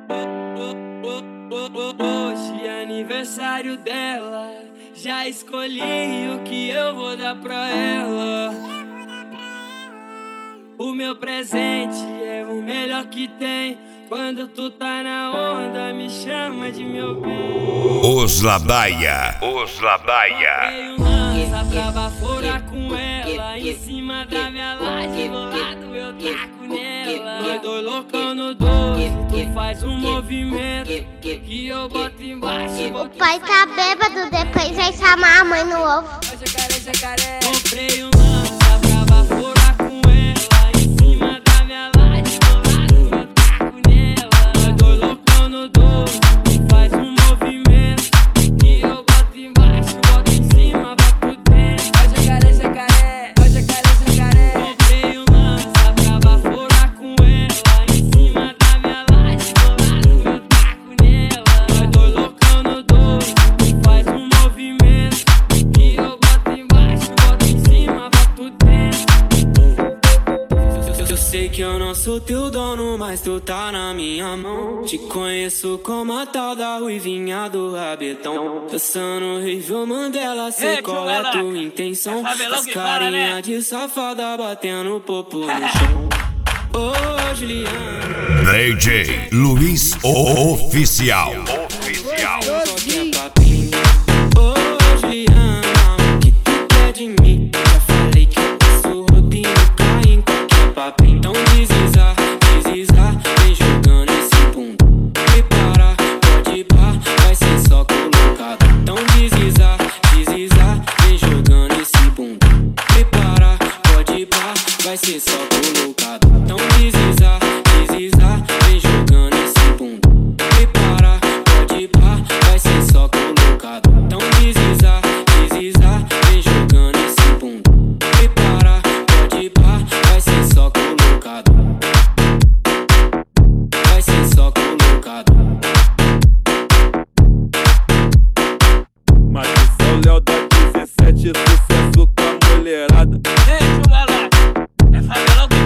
Hoje é aniversário dela, já escolhi o que eu vou dar pra ela. O meu presente é o melhor que tem. Quando tu tá na onda, me chama de meu bem. Os Ladaia. Comprei um lança pra baforar com ela. Em cima da minha laje, do lado eu taco nela. Nós dois loucão no 12, tu faz um movimento que eu boto embaixo. O pai tá bêbado, depois vai chamar a mãe no ovo. Comprei um lança pra baforar com ela. Em cima da minha laje, do lado eu taco nela. Nós dois loucão no 12, tu faz um movimento que eu boto embaixo, boto em cima, boto dentro. Ó jacaré, jacaré, ó jacaré, jacaré. Comprei um lança pra baforar com ela. Em cima da minha laje, do lado eu taco nela. Nós dois loucão no 12, tu faz um movimento que eu boto embaixo, boto em cima, boto dentro. Eu sei que eu não sou teu dono, mas tu tá na minha mão. Te conheço como a tal da ruivinha do rabetão. Dançando horrível Mandela, sei qual é a tua intenção. As carinha de safada batendo popo no chão. Ô Juliana, DJ Luiz Oficial. ô Juliana, o que tu quer de mim? Já falei que eu passo rodinho, cai em qualquer papinho. Então desliza, vem jogando esse bumbum. Prepara, pode pá, vai ser só colocado. Então desliza, vem jogando esse bumbum. Prepara, pode pá, vai ser só colocado. Então desliza, vem jogando esse bumbum. Prepara, pode pá, vai ser só colocado. Então desliza, vem jogando esse bumbum. Prepara, pode pá, vai ser só colocado. Vai ser só colocado. Mas esse é o Léo da 17, sucesso com a mulherada. Ei, Chulala, é favela